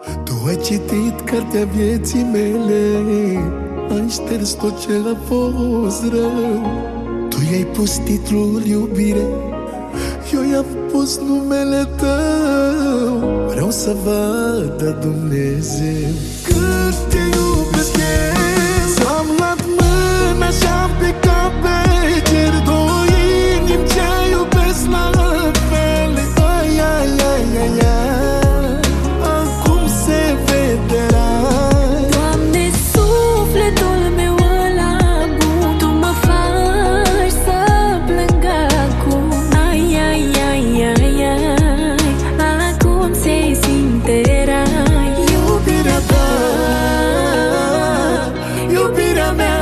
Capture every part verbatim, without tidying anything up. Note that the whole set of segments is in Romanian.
Tu ai citit cartea vieții mele, ai șters tot ce a fost rău. Tu i-ai pus titlul iubire, eu i-am pus numele tău. Vreau să vadă Dumnezeu cât te iubesc eu. S-am luat mâna și-am picat pe cer, două inimi ce iubesc la fel. Ai, ai, ai, ai, ai, acum se vede rai. Doamne, sufletul meu ăla bun, Tu mă faci să plâng acum. Ai, ai, ai, ai, ai, acum se simte rai. Iubirea ta, iubirea mea.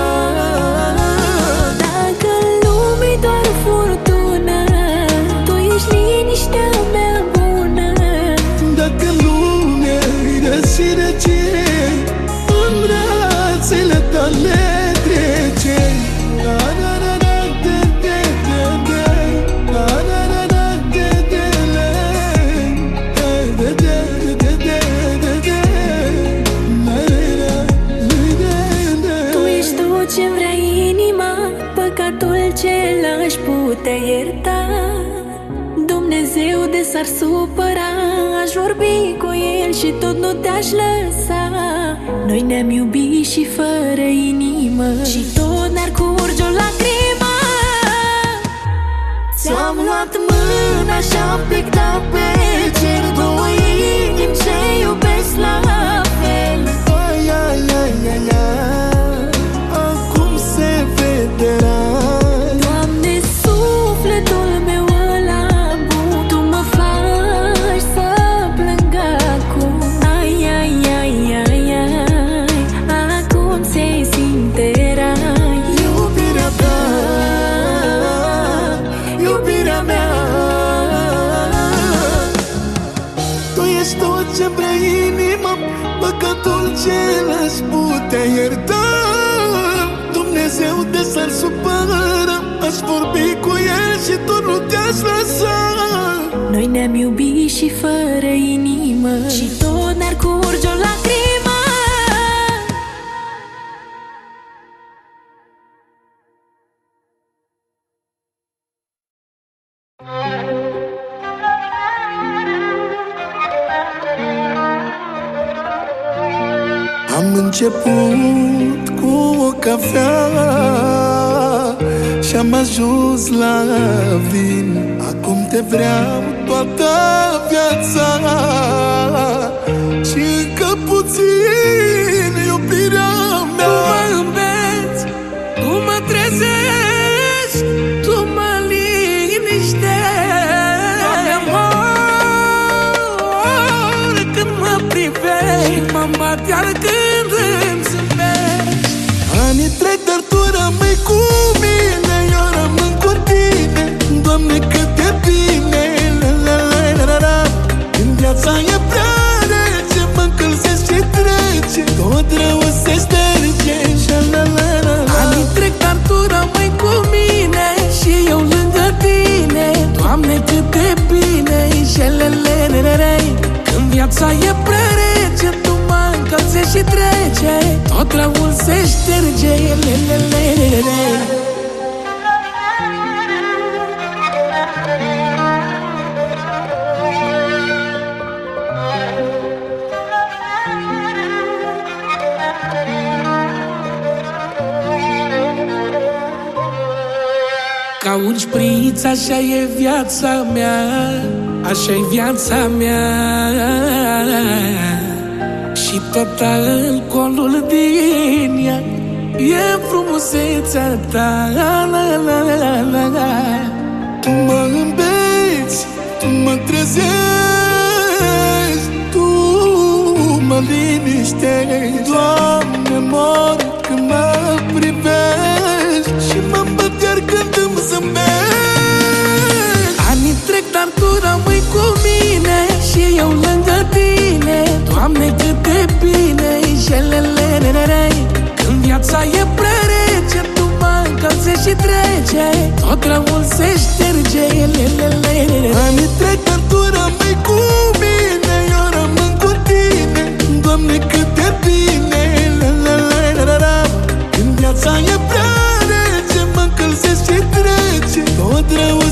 Dacă lumea-i doar o furtună, Tu ești liniștea mea bună. Dacă lumea-i răsire ce în brațele tale trece. La la la la de de de de, la la la la de de le, de de de de de de, la la la de. Tu ești tot ce-mi vrea inima, păcatul ce l-aș putea ierta. Dumnezeu de s-ar supăra, aș vorbi cu El și tot nu te-aș lăsa. Noi ne-am iubit și fără inimă, și tot ne-ar curge o lacrimă. Ți-am luat mâna și-am pictat pe cer, două inimi ce iubesc la fel. Ai, ai, ai, ai, ai, acum se vede rai. Doamne, sufletul meu ăla bun, Tu mă faci să plâng acum. Ai, ai, ai, ai, ai, acum se simte rai. Iubirea ta, iubirea mea. Tu ești tot ce-mi vrea inima, păcatul ce l-aș putea ierta. Dumnezeu de s-ar supăra, aș vorbi cu El și tot nu te-aș lăsa. Noi ne-am iubit și fără inimă, și tot ne-ar curge o lacrimă. Am început cu o cafea și-am ajuns la vin. Acum te vreau toată viața și încă puțin, iubirea mea. Tu mă înveți, tu mă trezești, tu mă liniștești. Doamne, mor când mă privești, mă bat iar când îmi zâmbești. Anii trec, dar tu rămâi cu mine, eu rămân cu tine. Doamne, cât de bine, la la la la la. Când viața e prea rece, mă încălzesc și trece, tot rău se șterge, și la la la la. Anii trec, dar tu rămâi cu mine și eu lângă tine. Doamne, cât de bine, șelelelelele. Când viața e prea rece, tu mă încălzești și trece, tot răul se șterge, lelelelele. Ca un șpriț, așa e viața mea, așa-i viața mea. Și tot alcoolul din ea e frumusețea ta, la la la la la la. Tu mă îmbeți, tu mă trezești, tu mă liniștești. Doamne, mor când mă privești și mă îmbăt iar când îmi zâmbești. Anii trec, dar tu rămâi cu mine și eu lângă tine. Doamne, cât de bine, șelelelelele. Când viața e prea rece, tu mă încălzești și trece, tot răul se șterge, lelelelele. Anii trec, dar tu rămâi cu mine, eu rămân cu tine. încălzesc și trece. Tot rău